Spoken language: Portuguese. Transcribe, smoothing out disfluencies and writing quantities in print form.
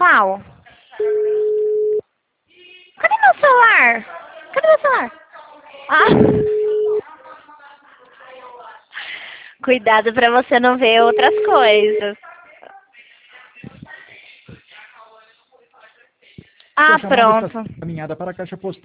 Qual? Cadê meu celular? Cadê meu celular? Ah! Cuidado pra você não ver outras coisas. Sua Ah, chamada está pronto. encaminhada para a caixa postal.